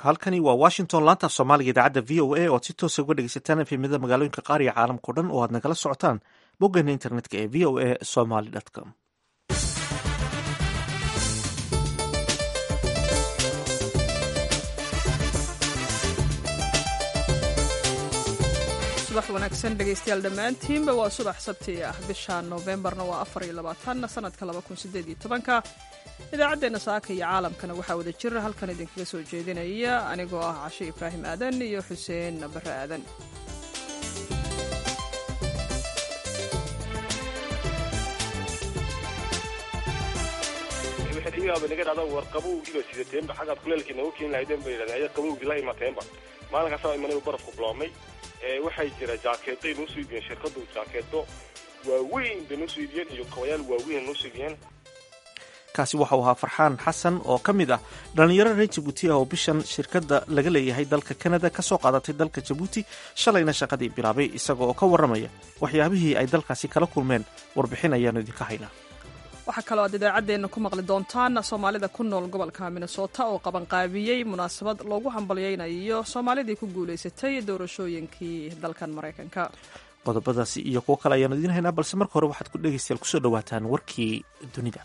halkani waa washington laanta af soomaaliga idaacadda v o a oad si toosa uga dhegeysataan efemyada magaalooyinka qaar iyo caalamkao dhan oo aad nagala socotaan boggeena internetka ee v o a somaly com. subax wanaagsan dhegaystayaal dhammaantiinba waa subax sabti ah bisha noofembarna waa 24 sanadka 2018 idaacaddeenna saaka iyo caalamkana waxaa wada jira halkan idinkaga soo jeedinaya anigoo ah cashe ibraahim aadan iyo xuseen bare aadan. warqabowgiiba sidateenba xaggaad kuleelkiina u keeni lahaydeen bay yidhahdeen ayaad qabowgii la imateenba maalinkaasa imanay barafku biloomay waxay jira jaakeeday noo soo iibiyeen shirkadu jaakeedo waaweyn bay noo soo iibiyeen iyo kabayaal waaweyn noo soo iibiyeen. kaasi waxau ahaa farxaan xasan oo ka mid ah dhallinyaro reer jabuuti ah oo bishan shirkadda laga leeyahay dalka kanada ka soo qaadatay dalka jabuuti shalayna shaqadii bilaabay isaga oo ka warramaya waxyaabihii ay dalkaasi kala kulmeen warbixin ayaanu idinka haynaa. waxaa kaloo aad idaacaddeenna ku maqli doontaan soomaalida ku nool gobolka minnesota oo qabanqaabiyey munaasabad loogu hambalyaynayo soomaalidii ku guulaysatay doorashooyinkii dalkan maraykanka. qodobadaasi iyo kuwo kale ayaanu idiin haynaa balse marka hore waxaad ku dhegaystayaal kusoo dhawaataan warkii dunida.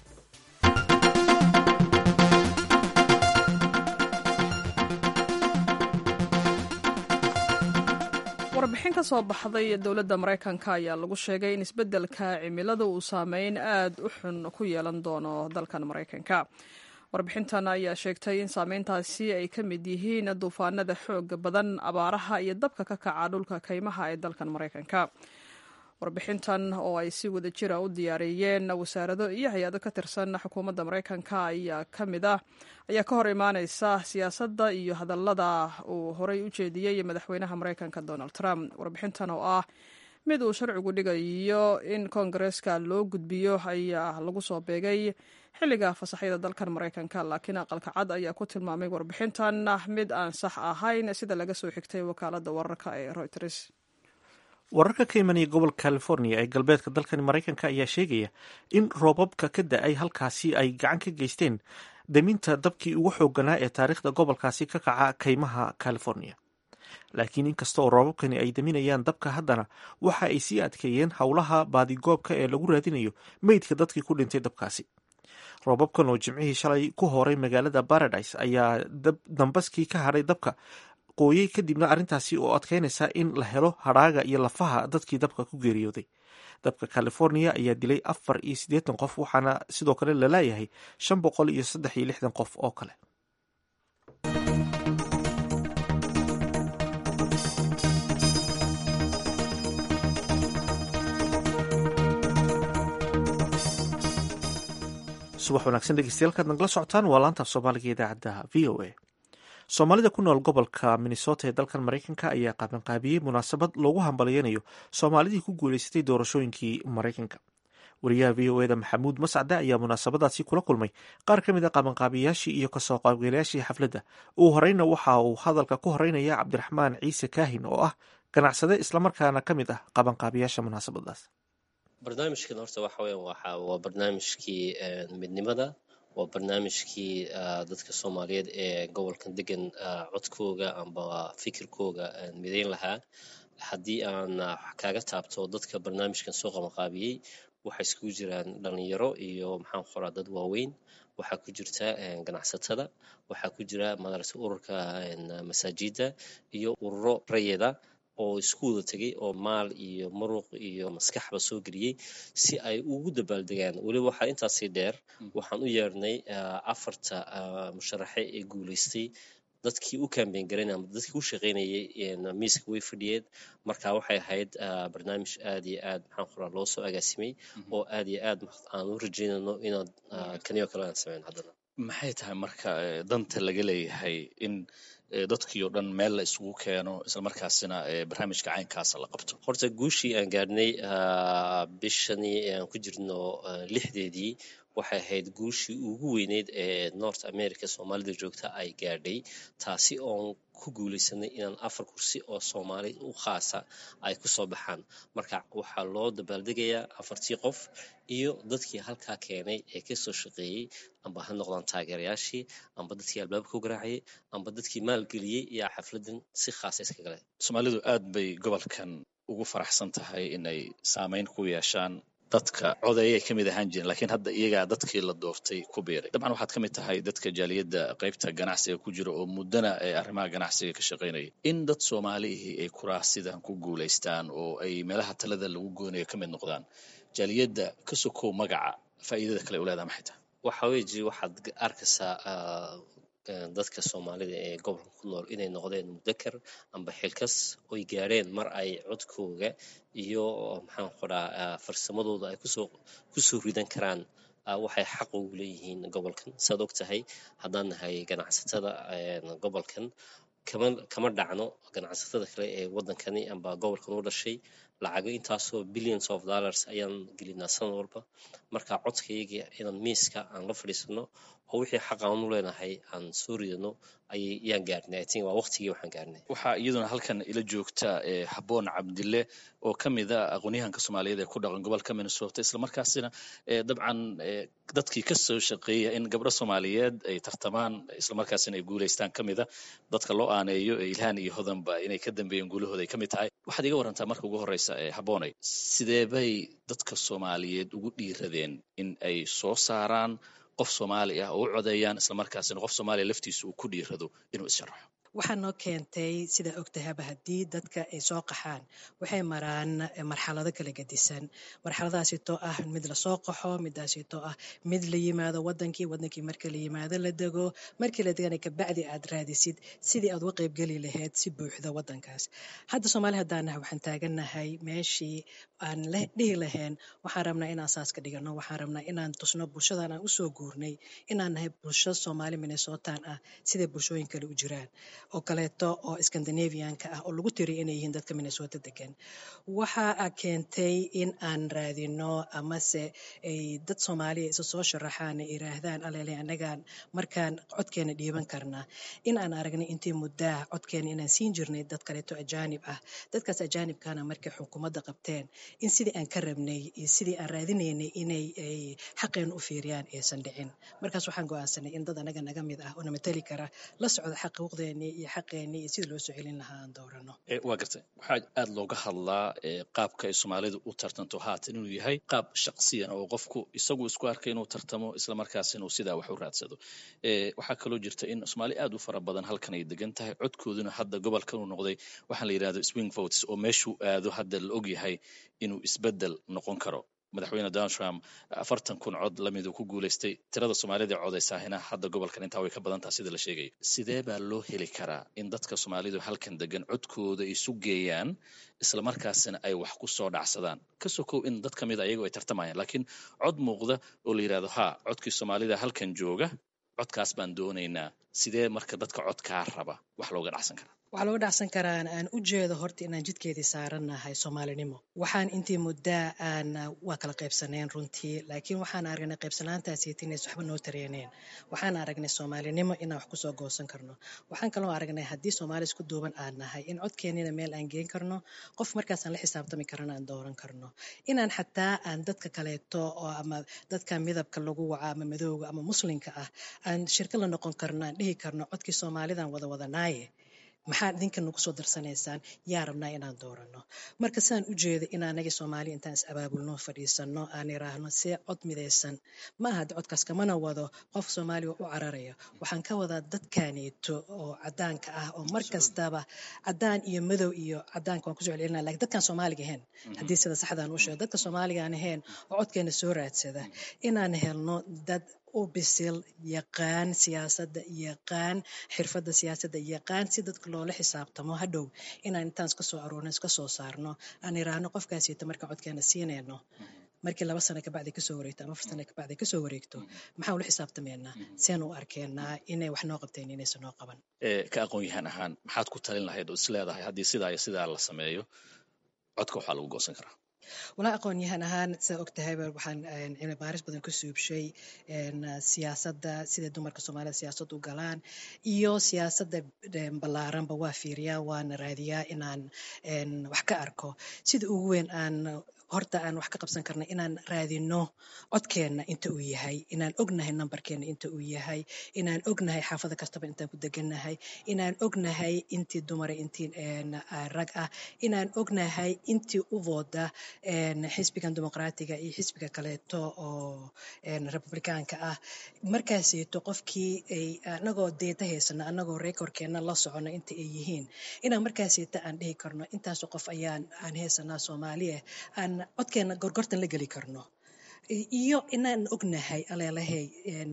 warbixin ka soo baxday dowladda maraykanka ayaa lagu sheegay in isbeddelka cimilada uu saameyn aad u xun ku yeelan doono dalkan maraykanka. warbixintan ayaa sheegtay in saameyntaasi ay ka mid yihiin duufaanada xooga badan, abaaraha iyo dabka ka kaca dhulka kaymaha ee dalkan maraykanka. warbixintan oo ay si wada jira u diyaariyeen wasaarado iyo hay-ado ka tirsan xukuumadda maraykanka ayaa ka hor imaaneysa siyaasadda iyo hadallada uu horey u jeediyey madaxweynaha maraykanka Donald Trump. warbixintan oo ah mid uu sharcigu dhigayo in koongareeska loo gudbiyo ayaa lagu soo beegay xilliga fasaxyada dalkan maraykanka, laakiin aqalka cad ayaa ku tilmaamay warbixintan mid aan sax ahayn sida laga soo xigtay wakaaladda wararka ee Reuters. wararka ka imanaya gobolka california ee galbeedka dalkani maraykanka ayaa sheegaya in roobabka ka da-ay halkaasi ay gacan ka geysteen daminta dabkii ugu xooganaa ee taariikhda gobolkaasi ka kaca kaymaha california. laakiin inkasta oo roobabkani ay daminayaan dabka, haddana waxa ay sii adkeeyeen howlaha baadigoobka ee lagu raadinayo meydka dadkii ku dhintay dabkaasi. roobabkan oo jimcihii shalay ku horay magaalada Paradise ayaa dambaskii ka hadhay dabka qooyey, kadibna arrintaasi oo adkeynaysa in la helo hadhaaga iyo lafaha dadkii dabka ku geeriyooday. dabka california ayaa dilay 480 qof, waxaana sidoo kale la laayahay 563 qof oo kale. subax wanaagsan dhegeystayaal kaad nagala socotaan waa laanta af soomaaliga idaacadda v o a. soomaalida ku nool gobolka minnesota ee dalkan maraykanka ayaa qabanqaabiyey munaasabad loogu hambalyeynayo soomaalidii ku guulaysatay doorashooyinkii maraykanka. wariyaha v o eda maxamuud mascade ayaa munaasabadaasi kula kulmay qaar ka mid a qabanqaabiyayaashii iyo kasoo qaybgalayaashii xafladda. ugu horeyna waxa uu hadalka ku horeynaya cabdiraxmaan ciise kaahin oo ah ganacsade islamarkaana ka mid ah qabanqaabiyaasha munaasabadaas. barnaamijkan horta waxa weyan waa barnaamijkii midnimada, waa barnaamijkii dadka soomaaliyeed ee gobolkan degan codkooga amba fikirkooga midayn lahaa. haddii aan wax kaaga taabto dadka barnaamijkan soo qabanqaabiyey waxay iskugu jiraan dhalinyaro iyo maxaan qoraa dad waaweyn. waxaa ku jirta ganacsatada, waxaa ku jira madarasa ururka masaajida iyo ururo rayida oo isku wada tegay oo maal iyo muruq iyo maskaxba soo geliyey si ay ugu dabaaldegaan. weliba waxaa intaasii dheer waxaan u yeernay 4 musharaxe ee guulaystay. dadkii u kambeyn garanay ama dadkii u shaqaynayay miiska way fadhiyeen. marka waxay ahayd barnaamij aad iyo aad maxaan qoraa loo soo agaasimay oo aad iyo aad aan u rajeynayno inaan kaniyo kale aan sameyn. haddana maxay tahay marka danta laga leeyahay in dadkii oo dhan meel la isugu keeno islamarkaasina barnaamijka caynkaasa la qabto? horta guushii aan gaarnay bishanii aan ku jirno 6deedii waxay ahayd guushii ugu weyneyd ee north america soomaalida joogta ay gaadhay, taasi oon ku guulaysanay inaan 4 kursi oo soomaali u khaasa ay ku soo baxaan. marka waxaa loo dabaaldegayaa 4tii qof iyo dadkii halkaa keenay ee ka soo shaqeeyey, amba ha noqdaan taageerayaashii, amba dadkii albaabka u garaacayay, amba dadkii maalgeliyey iyo xafladan si khaasa iska galay. soomaalidu aad bay gobolkan ugu faraxsan tahay inay saameyn ku yeeshaan. dadka codeeyay ka mid ahaan jireen, laakiin hadda iyagaa dadkii la doortay ku biiray. dabcan waxaad ka mid tahay dadka jaaliyadda qaybta ganacsiga ku jira oo muddana ee arrimaha ganacsiga ka shaqaynayay. in dad soomaalihii ay kuraasidan ku guulaystaan oo ay meelaha talada lagu goonayo ka mid noqdaan, jaaliyadda ka sokow magaca faa'iidada kale u leedaha maxay tahay? waxa weeji waxaad arkaysaa dadka soomaalida ee gobolka ku nool inay noqdeen mudakar amba xilkas oy gaadheen mar ay codkooga iyo maxaan qoraa farsamadooda ay kusoo ridan karaan waxay xaq ugu leeyihiin gobolkan. saad og tahay haddaan nahay ganacsatada gobolkan kama dhacno ganacsatada kale ee wadankani amba gobolkan u dhashay lacago intaasoo billions of dollars ayaan gelinaa sanad walba. marka codkayga inaan miiska aan la fadhiisano oo wixii xaq aan u leenahay aan soo ridano ayaan gaarnay. waa waqtigii waxaan gaarnay. waxaa iyaduna halkan ila joogta Habboon Cabdille oo ka mid ah aqoonyahanka Soomaaliyeed ee ku dhaqan gobolka Minnesota, isla markaasina dabcan dadkii ka soo shaqeeya in gabdho Soomaaliyeed ay tartamaan isla markaasina ay guuleystaan ka mid ah dadka loo aaneeyo Ilhaan iyo Hodanba inay ka dambeeyeen guulahooda ay ka mid tahay. waxaad iga warantaa marka ugu horeysa Habboonay, sidee bay dadka Soomaaliyeed ugu dhiiradeen in ay soo saaraan qof Soomaali ah oo u codeeyaan isla markaasina qof Soomaaliya laftiisu uu ku dhiirado inuu issharaxo? waxaa noo keentay sida ogtahaba haddii dadka ay soo qaxaan waxay maraan marxalado kala gedisan. marxaladaasitoo ah mid lasoo qaxo, midaasitoo ah mid la yimaado wadankii marka la yimaado la dego, markii la degana kabacdi aad raadisid sidii aad uga qaybgeli lahayd si buuxda wadankaas. hadda Soomaali haddaan nahay waxaan taagannahay meeshii aan dhihi lahayn waxaan rabnaa inaan saas ka dhigano, waxaan rabnaa inaan tusno bulshadan aan usoo guurnay inaan nahay bulsho Soomaali Minnesotan ah sida bulshooyin kale u jiraan oo kaleeto oo Scandinavianka ah oo lagu tiriyo inay yihiin dadka Minnesota degan. waxaa keentay in aan raadino amase ay dad Soomaaliya isa soo sharaxaan ay yiraahdaan alele anagaan markaan codkeena dhiiban karnaa. in aan aragnay intii muddaa codkeena inaan siin jirnay dad kaleeto ajaanib ah. dadkaas ajaanibkana markay xukuumadda qabteen in sidii aan ka rabnay iyo sidii aan raadinaynay inay xaqeena u fiiriyaan aysan dhicin. markaas waxaan go'aansanay in dad anaga naga mid ah oo na matali kara la socda xuquuqdeena iyo xaqeena iyo sidii loo soo celin lahaa aan doorano. waa gartay. waxaa aad looga hadlaa qaabka ay Soomaalidu u tartanto haatan inuu yahay qaab shaqsiyan oo qofku isagu isku arkay inuu tartamo isla markaasina uu sidaa wax u raadsado. waxaa kaloo jirta in Soomaali aad u fara badan halkan ay degan tahay, codkooduna hadda gobolkan uu noqday waxaan la yiraahdo swing votes oo meeshuu aado hadda la og yahay inuu isbedel noqon karo. madaxweyne Donald Trump 40,000 cod lamid uu ku guuleystay. tirada Soomaalida codeysahayna hadda gobolkan intaa way ka badan tahay sida la sheegay. sidee baa loo heli karaa in dadka Soomaalidu halkan degan codkooda ay isu geeyaan isla markaasina ay wax ku soo dhacsadaan? ka sokow in dad ka mid ah iyagu ay tartamayaan, laakiin cod muuqda oo la yiraahdo codkii Soomaalida halkan jooga codkaas baan doonaynaa. sidee marka dadka codkaa raba wax looga dhacsan karaa? waxaa looga dhacsan karaa aan u jeedo horta inaan jidkeedii saarannahay Soomaalinimo. waxaan intii muddaa waa kala qaybsaneen runtii, laakiin waxaan aragnay qaybsanaantaasiiti inays waxba noo tareeneen. waxaan aragnay Soomaalinimo inaan wax kusoo goosan karno. waxaan kaloo aragnay haddii Soomaali isku duuban aan nahay in codkeenina meel aan geen karno, qof markaasaan la xisaabtami karana aan dooran karno. inaan xataa aan dadka kaleeto oo ama dadka midabka lagu waca ama madowga ama muslimka ah aan shirka la noqon karno, aan dhihi karno codkii Soomaalidan wadanaaye maxaad idinka nagu soo darsanaysaan, yaa rabnaa inaan doorano. marka sidaan u jeedo in anaga Soomaali intaan is abaabulno fadhiisano aan iraahno see cod midaysan ma aha codkaas kamana wado qof Soomaali u cararaya. waxaan ka wadaa dadkaneeto oo cadaanka ah oo markastaba cadaan iyo madow iyo cadaanka waan kusoo celinaa, laakiin dadkan Soomaaliga ahayn haddii sida saxdaan u sheego dadka Soomaaliga aan ahayn oo codkeena soo raadsada inaan helno dad u bisil, yaqaan siyaasadda, yaqaan xirfadda siyaasadda, yaqaan si dadka loola xisaabtamo hadhow inaan intaan iska soo aroorno iska soo saarno aan iraahno qofkaasiita marka codkeena siinayno markii 2 sano kabacdi kasoo wareegto ama 4 sano kabacdi kasoo wareegto maxaan ula xisaabtamaynaa, seen u arkeenaa inay wax noo qabteen inaysan noo qaban. ka aqoon-yahan ahaan maxaad ku talin lahayd oo is leedahay haddii sidaa iyo sidaa la sameeyo codka waxaa lagu goosan karaa? walaa aqoon-yahan ahaan saa og tahayba waxaan cilmi baaris badan ku suubshay siyaasadda sida dumarka soomaalida siyaasad u galaan iyo siyaasadda ballaaranba waa fiiriyaa waana raadiyaa inaan wax ka arko sida ugu weyn horta aan wax ka qabsan karna inaan raadino codkeenna inta uu yahay, inaan ognahay nambarkeenna inta uu yahay, inaan ognahay xaafada kastaba intaan ku degannahay, inaan ognahay intii dumara intii rag ah, inaan ognahay intii u vooda xisbigan dimuqraatiga iyo xisbiga kaleeto oo republikaanka ah. markaaseeto qofkii anagoo deeta haysana anagoo rekorkeenna la socono inta ay yihiin inaan markaaseeta aan dhihi karno intaasoo qof aan haysanaa Soomaaliya aan codkeena gorgortan la geli karno, iyo inaan ognahay aleelahay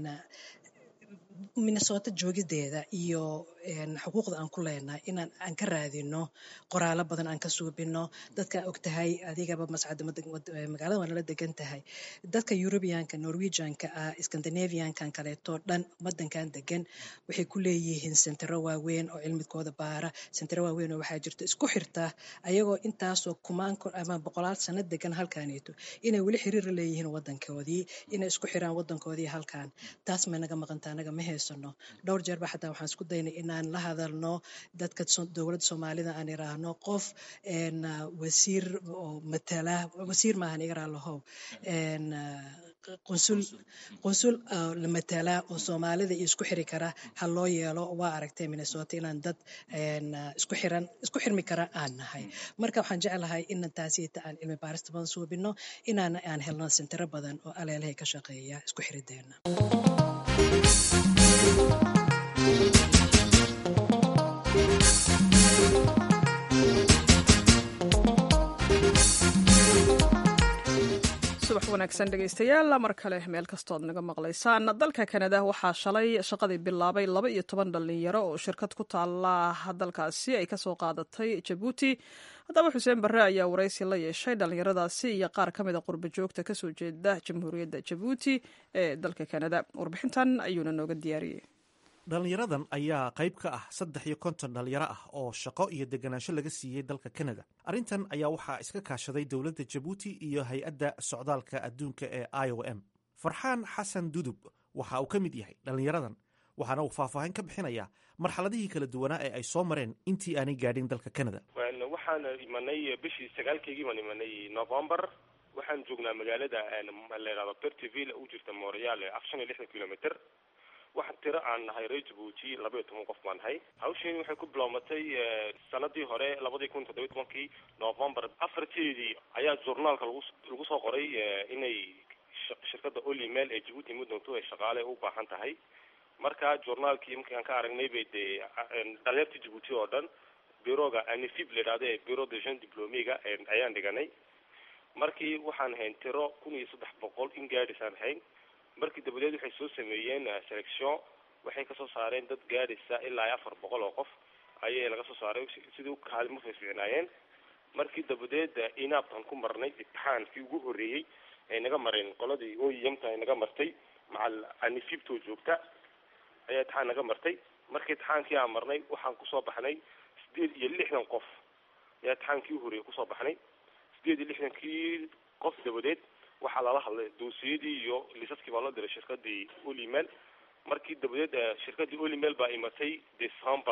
Minnesota joogideeda iyo xuquuqda aan ku leenahay inaan ka raadino qoraalo badan aan ka suubino. dadka og tahay adigaba mascad magaalada waa nala degan tahay, dadka Europeanka, Norwegianka ah, Scandinaviankan kaleeto dhan wadankan degan waxay ku leeyihiin sentero waaweyn oo cilmidkooda baara, sentero waaweyn oo waxaa jirta isku xirta ayagoo intaasoo kumaan ama boqolaal sano degan halkaneeto inay weli xiriir la leeyihiin wadankoodii, inay isku xiraan wadankoodii halkan. taas ma naga maqanta, anaga ma haysano. dhowr jeer ba xataa waxaan isku daynay inaan la hadalno dadka dowladda Soomaalida aan iraahno qof wasiir oo matala, wasiir maahan iga raalahow, qunsul la matala oo Soomaalida isku xiri kara ha loo yeelo. waa aragtay Minnesota inaan dad isku xirmi kara aan nahay. marka waxaan jeclahay in taasiyta aan cilmi baarista badan suubino, aan helno sentero badan oo aleelahay ka shaqeeya isku xirideena. subax wanaagsan dhegaystayaal, mar kale meel kastood naga maqlaysaan. dalka Kanada waxaa shalay shaqadii bilaabay 12 dhalinyaro oo shirkad ku taala dalkaasi ay kasoo qaadatay Jabuuti. haddaba Xuseen Barre ayaa waraysi la yeeshay dhalinyaradaasi iyo qaar ka mida qurba joogta kasoo jeeda Jamhuuriyadda Jabuuti ee dalka Kanada. warbixintan ayuuna nooga diyaariyey. dhalinyaradan ayaa qayb ka ah 53 dhalinyaro ah oo shaqo iyo deganaansho laga siiyey dalka Kanada. arrintan ayaa waxaa iska kaashaday dowladda Jabuuti iyo hay-adda socdaalka adduunka ee IOM. Farxaan Xasan Dudub waxa uu ka mid yahay dhalinyaradan, waxaana uu faahfaahin ka bixinayaa marxaladihii kala duwanaa ee ay soo mareen intii aanay gaadhin dalka Kanada. waxaan imanay bishii 9-keygii baan imanay November. waxaan joognaa magaalada la yiraahdo Perthville u jirta Montreal 60 kilomitir. waxaan tiro aan nahay reer Jabuuti 12 qof baan nahay. hawshan waxay ku bilowmatay sanadii hore 2017 November 4-teedii ayaa journaalka lagu soo qoray inay shirkadda Oli Mail ee Jabuuti muddo ay shaqaale u baahan tahay. marka journaalkii markaan ka aragnay bay dhalinyarta Jabuuti oo dhan bureauga ANIFIB la yiraahdo Bureau de Jeunes Diplômés ayaan dhiganay. markii waxaan hayn tiro 1300 in gaadhisaan hayn. markii dabadeed waxay soo sameeyeen selection, waxay ka soo saareen dad gaadhisa ilaa 400 oo qof ayay laga soo saaray sidoo kaalmo fiicnaayeen. markii dabadeed inaabtan ku marnay imtixaankii ugu horeeyay ay naga mareen qoladii OEM-ta ay naga martay macal ANIFIB-to joogta ayaa imtixaan naga martay. markii imtixaankii aan marnay waxaan ku soo baxnay 68 qof ayaa imtixaankii ugu horeeyay ku soo baxnay. 68 qof dabadeed waxaa lala hadlay doosiyadii iyo liisaskii baa loo diray shirkadii Oli Mail. markii dabadeed shirkadii Oli Mail baa imatay December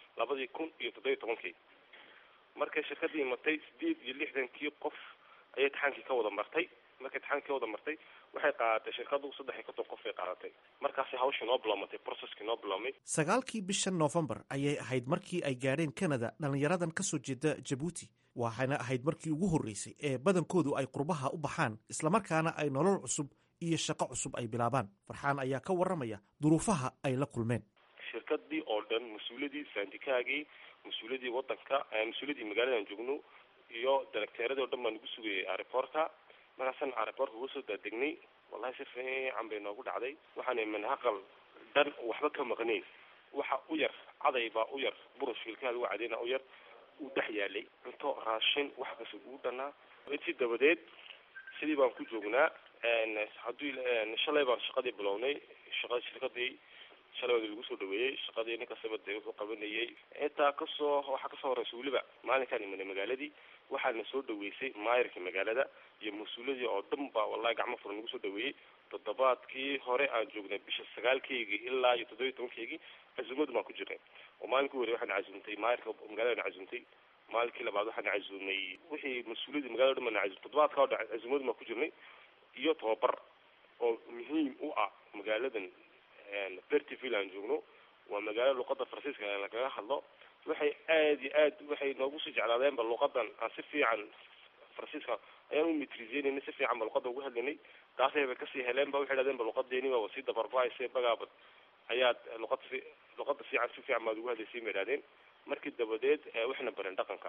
2017. markii shirkadii imatay 68 qof ayay imtixaankii ka wada martay. markii imtixaankii ka wada martay waxay qaadatay shirkadu 3 qof ay qaadatay. markaas hawshu noo bilaamatay, processkii noo bilaamay 9kii bisha November ayay ahayd markii ay gaadheen Canada dhalinyaradan kasoo jeeda Jabuuti. waxaana ahayd markii ugu horeysay ee badankoodu ay qurbaha u baxaan islamarkaana ay nolol cusub iyo shaqo cusub ay bilaabaan. Farxaan ayaa ka waramaya duruufaha ay la kulmeen. shirkadii oo dhan, mas-uuladii sandikaagii, mas-uuladii wadanka, mas-uuladii magaaladan joogno iyo directeeradii oo dhan baan ugu sugayay airportka. markaasaan airportka uga soo daadegnay. wallahi si fiican bay noogu dhacday. waxaan manhaqal dhan waxba ka maqnayn. waxa u yar caday baa u yar, burush filkaad u cadayna u yar u dhex yaalay, cunto raashin wax kasta ugu dhanaa. intii dabadeed sidii baan ku joognaa. shalay baan shaqadii bilownay. shirkadii shalay lagu soo dhaweeyay. shaqadii ninka sabad wuxuu qabanayay. waxaa kasoo horeysa weliba maalinkaan imanay magaaladii waxaana soo dhaweysay maayirka magaalada iyo mas-uuladii oo dhan baa wallahi gacmo furan nagu soo dhaweeyey. toddobaadkii hore aan joognay bisha 9keygii ilaa iyo 17keygii casuumadu baan ku jirnay oo maalinkii hore waxaan casuumtay maayirka magaalada casuumtay maalinkii labaad waxaan casuumay wixii mas-uuladii magaalada dhan baan casuumtay toddobaadka hore casuumadu baan ku jirnay iyo tababar oo muhiim u ah magaaladan Bertiville aan joogno waa magaalo luqadda Faransiiska lagaga hadlo waxay aad waxay noogu soo jeclaadeen ba luqadan aan si fiican Faransiiska ayaan u mitriisinay si fiican ba luqadda ugu hadlaynay taasay ba kasii heleen ba waxay dhaadeen ba luqadeeni waa si dabarbaayse bagaabad ayaa luqadda si fiican baad ugu hadlaysay meedadeen markii dabadeed waxna baran dhaqanka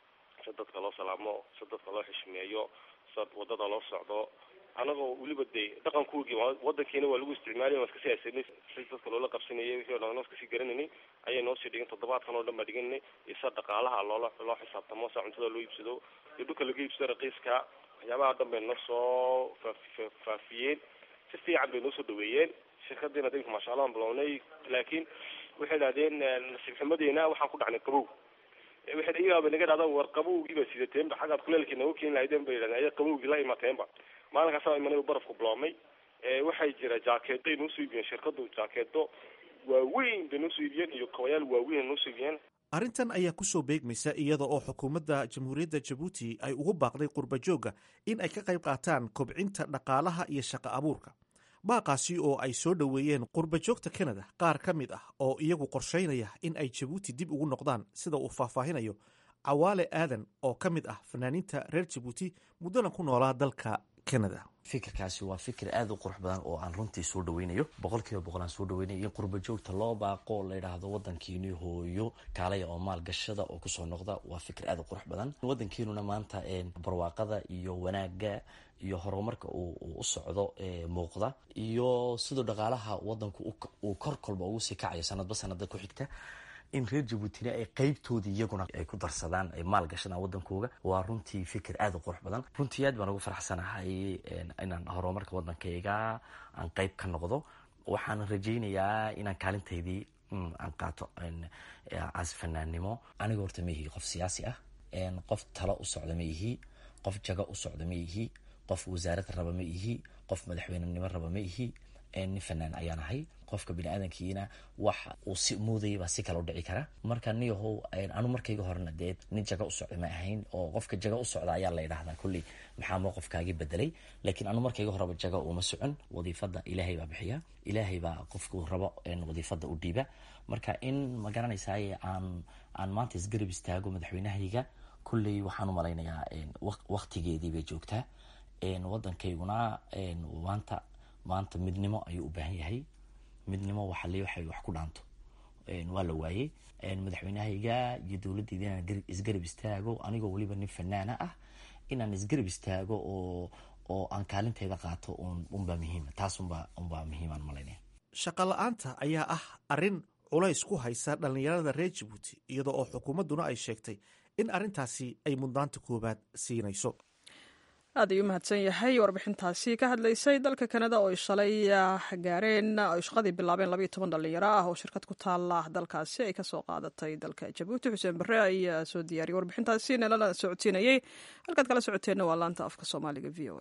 dadka loo salaamo dadka loo xishmeeyo wadada loo socdo anagoo waliba dhaqankoogii wadankeena waa lagu isticmaalay waan iska siyaasanay si dadka loola qabsanayay wixii oo dhan iska sii garanayay ayay noo sii dhigin toddobaadkan oo dhan baa dhiganay isa dhaqaalaha loo xisaabtamo saa cuntada loo iibsado iyo dhulka laga iibsado raqiiska waxyaabaha dhan bay noo soo faafiyeen si fiican bay noo soo dhaweeyeen shirkadiina dadka masha Allah bilownay laakiin waxay dhaadeen nasiib xumadeena waxaan ku dhacnay qabow waxay iyaaba naga dhada war qabowgii ba sidateen ba xagaad kuleelkiina u keen lahaydeen bay dhaadeen ay qabowgii la imateen ba maalinkaas ay manay barafku biloomay waxay jira jaakeedo inuu soo iibiyeen shirkadu jaakeedo waaweyn bay noo soo iibiyeen iyo kawayaal waaweyn noo soo iibiyeen. arrintan ayaa kusoo beegmaysa iyada oo xukuumadda jamhuuriyadda Jabuuti ay ugu baaqday qurbajooga in ay ka qayb qaataan kobcinta dhaqaalaha iyo shaqo abuurka baaqaasi oo ay soo dhaweeyeen qurbajoogta Canada qaar ka mid ah oo iyagu qorsheynaya in ay Jabuuti dib ugu noqdaan sida uu faahfaahinayo Cawaale Aadan oo ka mid ah fanaaniinta reer Jabuuti muddana ku noolaa dalka Canada. fikirkaasi waa fikir aad u qurux badan oo aan runtii soo dhaweynayo 100% aan soo dhaweynayo in qurbajoogta loo baaqo la yiraahdo wadankiina hooyo kaalay oo maal gashada oo ku soo noqda waa fikir aad u qurux badan wadankiinuna maanta barwaaqada iyo wanaaga iyo horumarka uu socdo muuqda iyo sidoo dhaqaalaha wadanku uu korkolba ugu sii kacayo sanadba sanadda ku xigta in reer Jabuuti ay qaybtoodii iyaguna ay ku darsadaan ay maal gashadaan wadankooga waa runtii fikir aad u qurux badan runtii aad baan ugu faraxsanahay inaan horumarka wadankayga aan qayb ka noqdo waxaan rajaynayaa inaan kaalintaydii aan qaato as fanaannimo aniga horta ma yihi qof siyaasi ah qof talo u socda ma yihi qof jago u socda ma yihi qof wasaarad raba ma yihi qof madaxweynenimo raba ma yihi nin fanaan ayaan ahay qofka bini'aadankiina wax uu si moodayay baa si kale u dhici kara marka niyahow anu markayga horena dee nin jago u socda ma ahayn oo qofka jago u socda ayaa la yidhaahdaa kulli maxaa mowqifkaagii bedelay laakiin anu markayga horeba jago uma socon wadiifada ilaahay baa bixiya ilaahay baa qofku rabo wadiifada u dhiiba marka in ma garanaysaay aan maanta isgarab istaago madaxweynahayga kulley waxaan u malaynayaa waqtigeedii bay joogtaa wadankayguna maanta midnimo ayuu u baahan yahay midnimo waxay wax ku dhaanto waa la waayey madaxweynahayga iyo dowladdeeda inaan isgarab istaago anigoo weliba nin fanaana ah inaan isgarab istaago oo aan kaalinteeda qaato unbaa muhiima taas unbaa muhiimaan malaynaya shaqa la-aanta ayaa ah arrin culays ku haysa dhallinyarada reer Jabuuti iyada oo xukuumadduna ay sheegtay in arrintaasi ay mudnaanta koobaad siinayso aad ayuu mahadsan yahay warbixintaasi ka hadlaysay dalka Canada oo shalay gaareen oo shaqadii bilaabeen 12 dhalinyaro ah oo shirkad ku taala dalkaasi ay ka soo qaadatay dalka Jabuuti Xuseen Barre ayaa soo diyaariyay warbixintaasi nala socodsiinayay halkaad kala socoteena waa laanta afka Soomaaliga VOA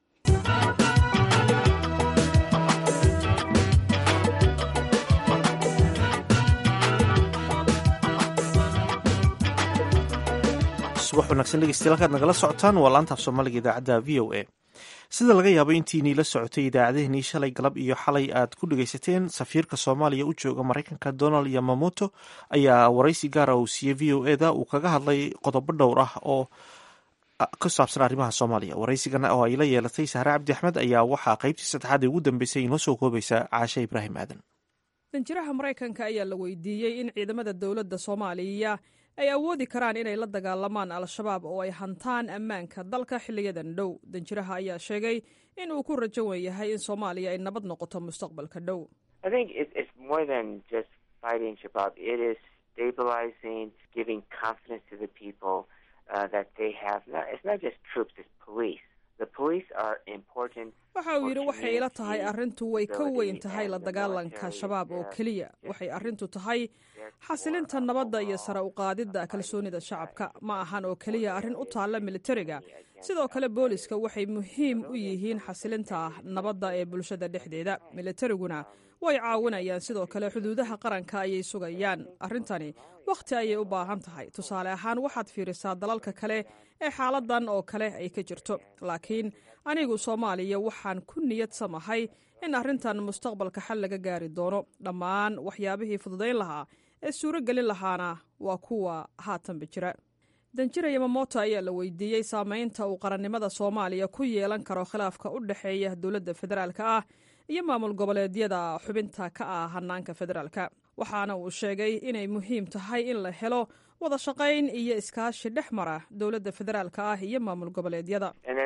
subax wanaagsan dhegeystayaal halkaad nagala socotaan waa laanta af soomaaliga idaacadda v o a sida laga yaabo intiinii la socotay idaacadehenii shalay galab iyo xalay aad ku dhegeysateen safiirka soomaaliya u jooga maraykanka Donald Yamamoto ayaa waraysi gaara uu siiyey v o eda uu kaga hadlay qodobo dhowr ah oo ku saabsan arrimaha Soomaaliya waraysigan oo ay la yeelatay Sahra Cabdi Axmed ayaa waxaa qaybtii saddexaad ugu dambeysay inoo soo koobaysa Caasha Ibraahim Aadan danjiraha maraykanka ayaa la weydiiyey in ciidamada dowladda Soomaaliya ay awoodi karaan inay la dagaalamaan al-shabaab oo ay hantaan ammaanka dalka xiliyadan dhow danjiraha ayaa sheegay in uu ku rajo wan yahay in Soomaaliya ay nabad noqoto mustaqbalka dhow I think it's more than just fighting Shabab. It is stabilizing, giving confidence to the people that they have. It's not just troops, it's police. waxa uu yidhi waxay ila tahay arrintu way ka weyn tahay la dagaalanka shabaab oo keliya waxay arrintu tahay xasilinta nabadda iyo sare u qaadidda kalsoonida shacabka ma ahan oo keliya arrin u taalla militariga sidoo kale booliska waxay muhiim u yihiin xasilinta nabadda ee bulshada dhexdeeda militariguna way caawinayaan sidoo kale xuduudaha qaranka ayay sugayaan arrintani wakhti ayay u baahan tahay tusaale ahaan waxaad fiirisaa dalalka kale ee xaaladan oo kale ay ka jirto laakiin anigu soomaaliya waxaan ku niyad samahay in arrintan mustaqbalka xal laga gaari doono dhammaan waxyaabihii fududayn lahaa ee suuro gelin lahaana waa kuwa haatanba jira danjira yamamoto ayaa la weydiiyey saamaynta uu qarannimada soomaaliya ku yeelan karo khilaafka u dhexeeya dowladda federaalka ah iyo maamul goboleedyada xubinta ka ah hanaanka federaalka waxaana uu sheegay inay muhiim tahay in la helo wada shaqayn iyo iskaashi dhex mara dowladda federaalka ah iyo maamul goboleedyada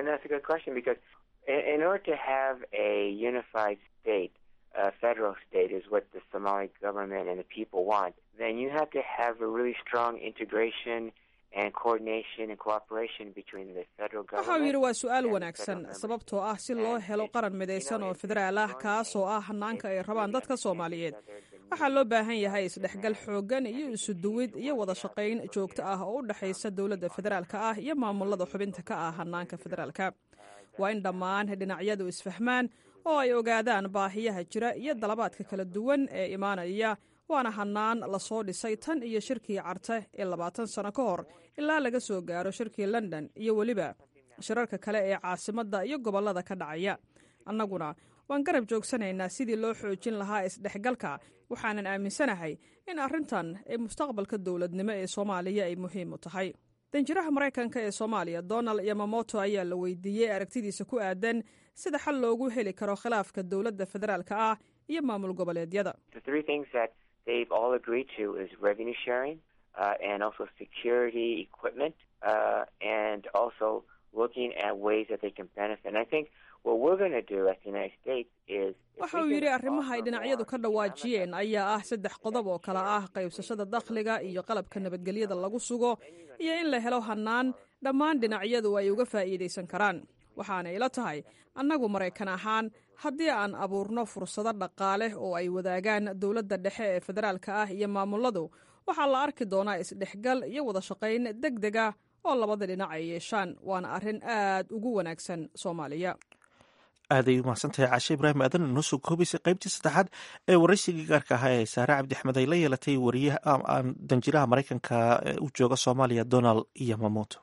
federal state is what the Somali government and the people want, then you have to have a really strong integration and coordination and cooperation between the federal government. waxa uu yidhi waa su-aal wanaagsan sababtoo ah si loo helo qaran midaysan oo federaal ah kaasoo ah hanaanka ay rabaan dadka soomaaliyeed waxaa loo baahan yahay isdhexgal xooggan iyo isu duwid iyo wada shaqayn joogto ah oo u dhexaysa dowladda federaalka ah iyo maamulada xubinta ka ah hanaanka federaalka waa in dhammaan dhinacyadu isfahmaan oo ay ogaadaan baahiyaha jira iyo dalabaadka kala duwan ee imaanaya waana hanaan lasoo dhisay tan iyo shirkii carte ee 20 sano ka hor ilaa laga soo gaaro shirkii london iyo weliba shirarka kale ee caasimadda iyo gobollada ka dhacaya annaguna waan garab joogsanaynaa sidii loo xoojin lahaa isdhexgalka waxaanan aaminsanahay in arrintan ee mustaqbalka dowladnimo ee soomaaliya ay muhiim u tahay danjiraha maraykanka ee soomaaliya donald yamamoto ayaa la weydiiyey aragtidiisa ku aadan sida xal loogu heli karo khilaafka dowladda federaalka ah iyo maamul goboleedyada they've all agreed to is revenue sharing and also security equipment and also looking at ways that they can benefit. And I think what we're going to do as the United States is waxa uu yidhi arrimaha ay dhinacyadu ka dhawaajiyeen ayaa ah 3 qodob oo kala ah qaybsashada dakhliga iyo qalabka nabadgelyada lagu sugo iyo in la helo hanaan dhammaan dhinacyadu ay uga faa'iidaysan karaan waxaana ila tahay annagu maraykan ahaan haddii aan abuurno fursado dhaqaale oo ay wadaagaan dowladda dhexe ee federaalka ah iyo maamuladu waxaa la arki doonaa isdhexgal iyo wada shaqayn degdeg ah oo labada dhinac ay yeeshaan waana arrin aad ugu wanaagsan soomaaliya aaday umahadsantahay caashe ibraahim aadan inoo soo koobaysay qaybtii saddexaad ee waraysigii gaarka ahaa ee saare cabdi axmed ay la yeelatay danjiraha maraykanka u jooga soomaaliya donald yamamoto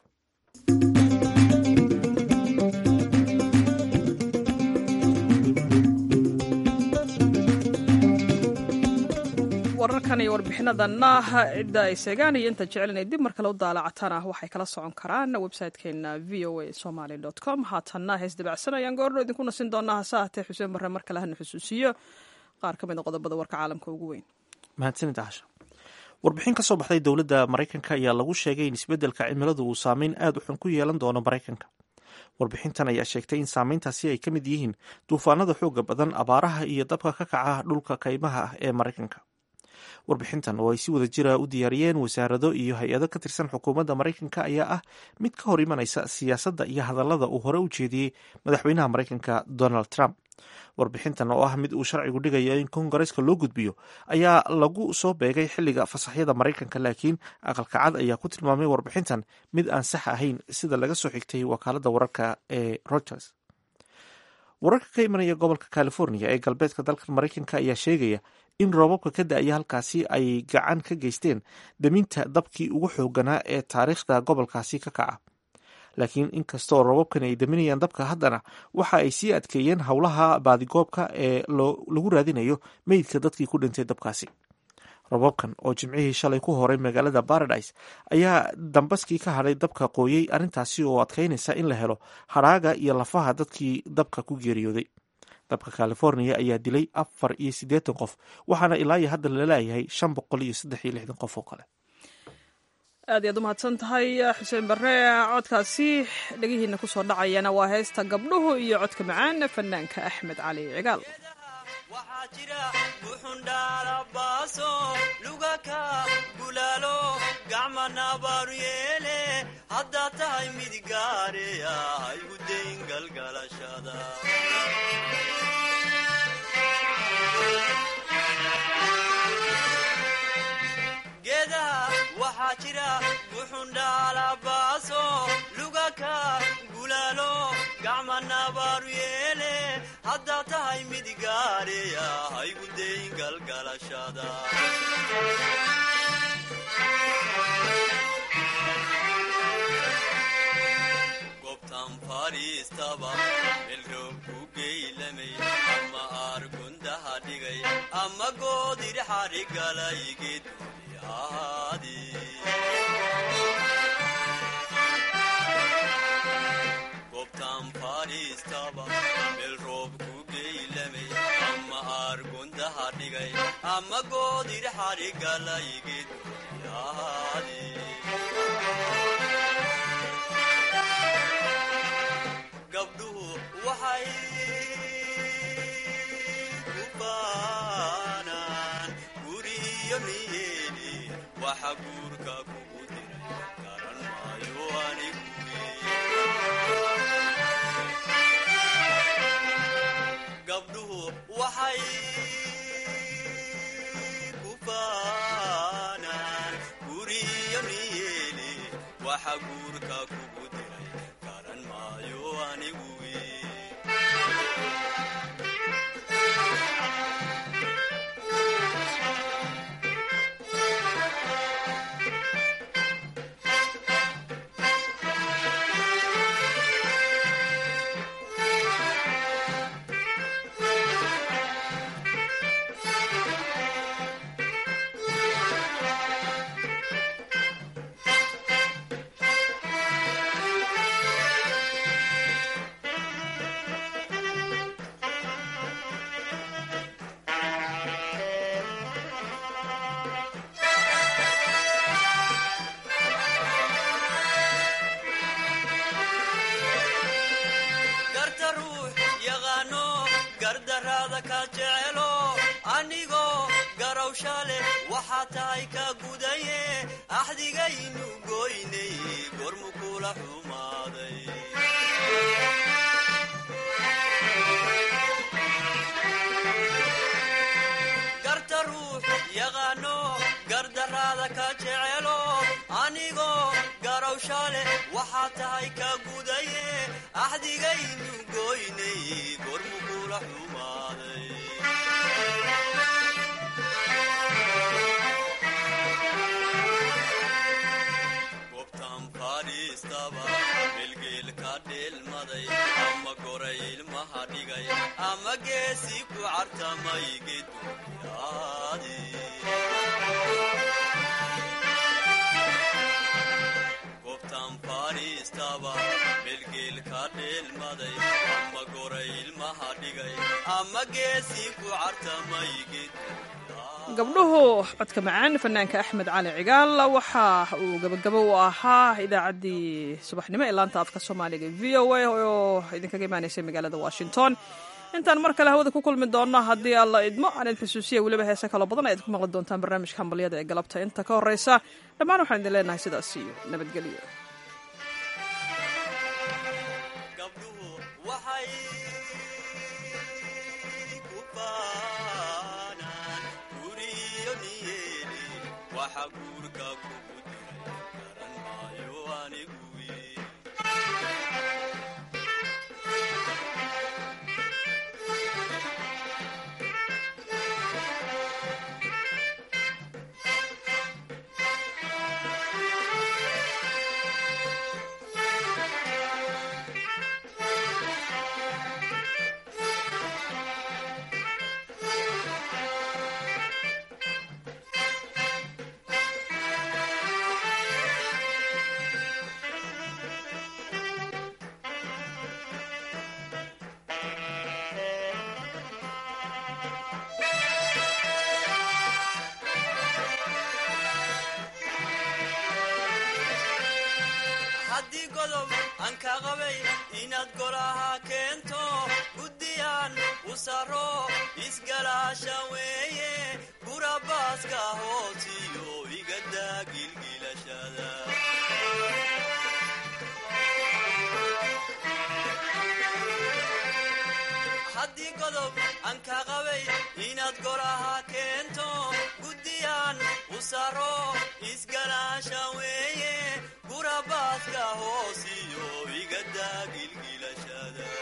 wararkan iyo warbixinadanna cidda ay seegaan iyo inta jecelina dib mar kale u daalacataan ah waxay kala socon karaan website-keena voa somaly com haatanna hees dabacsan ayaan goorno idinku nasin doonaa hase ahatee xuseen barre mar kale hana xusuusiyo qaar ka mid a qodobada warka caalamka ugu weyn mahadsanid caasha warbixin ka soo baxday dowladda maraykanka ayaa lagu sheegay in isbeddelka cimiladu uu saameyn aad u xun ku yeelan doono maraykanka warbixintan ayaa sheegtay in saameyntaasi ay ka mid yihiin duufaanada xooga badan abaaraha iyo dabka ka kaca dhulka kaymaha ah ee maraykanka warbixintan oo ay si wada jira u diyaariyeen wasaarado iyo hay-ado ka tirsan xukuumadda maraykanka ayaa ah mid ka hor imanaysa siyaasadda iyo hadallada uu hore u jeediyey madaxweynaha maraykanka donald trump warbixintan oo ah mid uu sharcigu dhigayo in kongareska loo gudbiyo ayaa lagu soo beegay xilliga fasaxyada maraykanka laakiin aqalka cad ayaa ku tilmaamay warbixintan mid aan sax ahayn sida laga soo xigtay wakaaladda wararka ee reuters wararka ka imanaya gobolka california ee galbeedka dalka maraykanka ayaa sheegaya in roobabka ka da-aya halkaasi ay gacan ka geysteen daminta dabkii ugu xooganaa ee taariikhda gobolkaasi ka kaca laakiin inkastoo roobabkan ay daminayaan dabka haddana waxa ay sii adkeeyeen howlaha baadigoobka ee lagu raadinayo meydka dadkii ku dhintay dabkaasi roobabkan oo jimcihii shalay ku horay magaalada paradise ayaa dambaskii ka hadhay dabka qooyey arrintaasi oo adkeynaysa in la helo hadhaaga iyo lafaha dadkii dabka ku geeriyooday dabka california ayaa dilay 480 qof waxaana ilaa iyo hadda laleeyahay 536 qof oo kale aad iyaad u mahadsan tahay xuseen barre codkaasi dhegihiina kusoo dhacayana waa heesta gabdhuhu iyo codka macaan fanaanka axmed cali cigaal jira buxundhaala baaso lugaka gulaalo gacmana baaru yeele haddaa tahay mid gaareya haygu dayn galgalashada geedaha waxaa jira buxundhaala baaso lugaka gulaalo gacmana baaru yeele haddaa tahay mid gaareya haygu dayn galgalashada gobtan fariistaba melroob ku geylamay ama aargundaha dhigay ama goodir xarigalaygeed gobtan fariistaba meel roob ku geylamay ama aargundaha dhigay ama goodir xarigalaygeed gabdhuhu waxay ku baanaan guriyo niyeeli waxa guurka kugu diray garan maayo aniguye gabdhuhu waxay ku baanaan guriyo niyeeli waxa guurka kugu diray garan maayo aniguye waxaa tahay ka gudaye axdigaynu goynay gormu kula xumaaday garta ruux yaqaano gardaraada ka jecelo anigoo garowshale waxaa tahay ka gudaye axdigaynu goynay gormu kula xumaaday melgeelka dheelmaday ama goray ilmaha dhigay ama geesi ku cartamay geduyaadi gobtan fariistaba melgeelka dheelmaday ama goray ilmaha dhigay ama geesi ku cartamay geduyaadi gabdhuhu codka macaan fanaanka axmed cali cigaal waxa uu gabagabo u ahaa idaacaddii subaxnimo ee laanta afka soomaaliga v o a oo idinkaga imaanaysay magaalada washington intaan mar kale hawada ku kulmi doonno haddii alla idmo aan idin xusuusiya weliba heese kaloo badan ayaad ku maqli doontaan barnaamijka hambalyada ee galabta inta ka horreysa dhammaan waxaan idin leenahay sidaas iyo nabadgelyo waxa guurka kugu diray garan maayo aniguye ka qabay inaad golaha keento guddiyaan u saro isgalaa isgalaasha weeye gurabaaska hoosiyo igadaa gilgilashada haddii godob aan ka qabay inaad golaha keento guddiyaan u saro isgalaasha weeye gurabaaska hoosiyo igadaa gilgilashada